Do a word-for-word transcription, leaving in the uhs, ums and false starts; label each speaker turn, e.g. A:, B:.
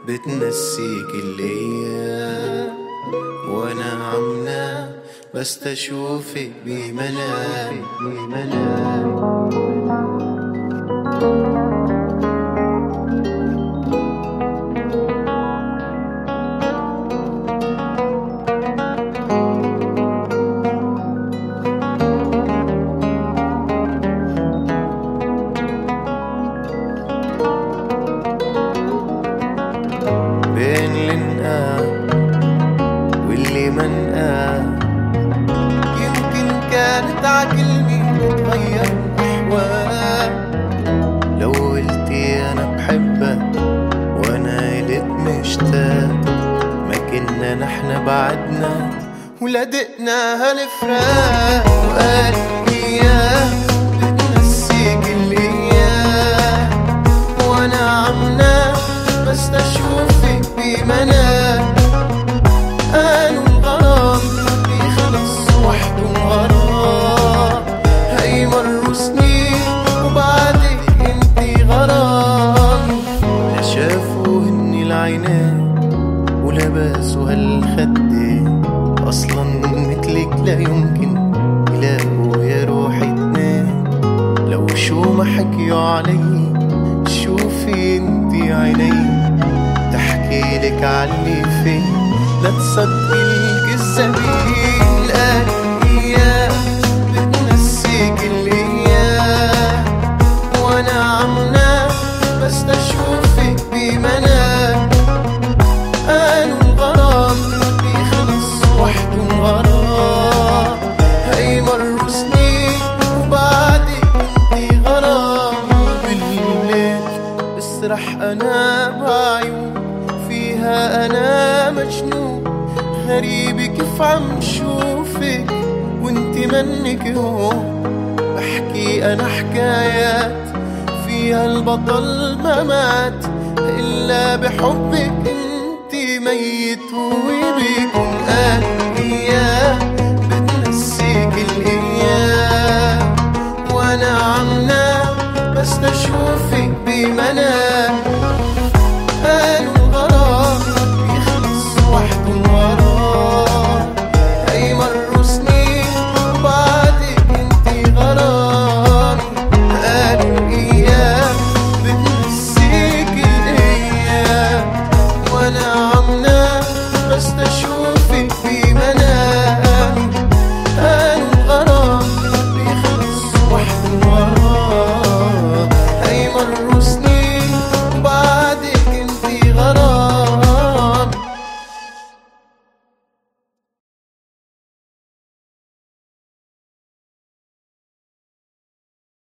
A: بتنسيك الايام وانا عم نام بس تشوفك بمنامي بمنامي بين اللي نقى واللي ما نقى يمكن كانت عكلمي تغير أحوال. لو قلتي أنا بحبك وأنا قلت مشتاق ما كنا نحن بعدنا ولدقنا هالفراق. وقال إياه بتنسيك الأيام وأنا عم نام بس تشوفك بمنام. قالوا الغرام بيخلص وحده غرام، هي مروا سنين وبعدك انتي غرام. لا شافوا هني العينين ولبسوا هالخدين، اصلا مثلك لا يمكن يلاقوا يا روحي اتنين. لو شو ما حكيوا علي شوفي انتي عيني تحكي لك عاللي فيه، لا تصدقي الكذابين. قال إياه بتنسيك الأيام وأنا عم نام بس تشوفك بمنام. قالوا الغرام بيخلص وحده غرام، هي مروا سنين وبعدك انتي غرام. بالليل بسرح أنا بعيون فيها أنا مجنون، غريبة كيف عم شوفك وانتي منك هون. بحكي أنا حكايات فيها البطل ما مات إلا بحبك انتي ميت وبيكون. قال إياه بتنسيك الأيام وأنا عم نام بس تشوفك بمنام.